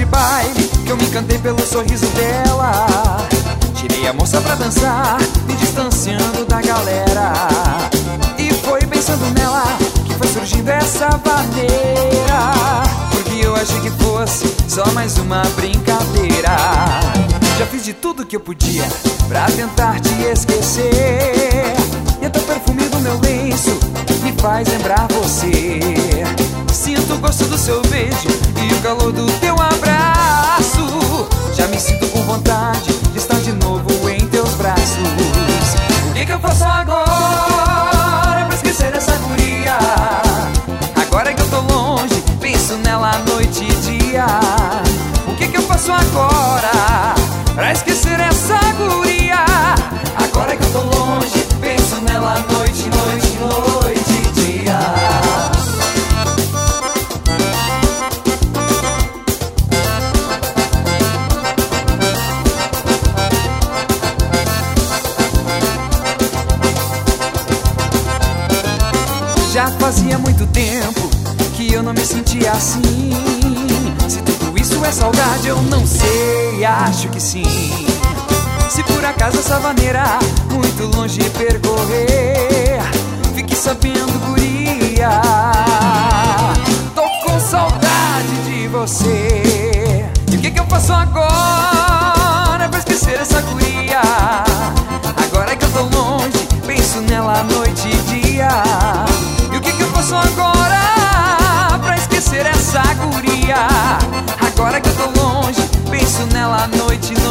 de baile que eu me encantei pelo sorriso dela. Tirei a moça pra dançar, me distanciando da galera. E foi pensando nela que foi surgindo essa maneira, porque eu achei que fosse só mais uma brincadeira. Já fiz de tudo que eu podia pra tentar te esquecer, e até o perfume do meu lenço me faz lembrar você. Sinto o gosto do seu beijo e o calor do teu abraço. Já me sinto com vontade de estar de novo em teus braços. O que eu faço agora pra esquecer essa guria? Agora que eu tô longe, penso nela noite e dia. O que eu faço agora pra esquecer essa guria? Agora que eu tô longe, penso nela noite, noite, noite e dia. Já fazia muito tempo que eu não me sentia assim. Se tudo isso é saudade, eu não sei, acho que sim. Se por acaso essa maneira muito longe percorrer, fique sabendo, guria, tô com saudade de você. E o que eu faço agora pra esquecer essa guria? Agora que eu tô longe, penso nela noite e dia. E o que eu faço agora pra esquecer essa guria? Agora que eu tô longe, penso nela noite e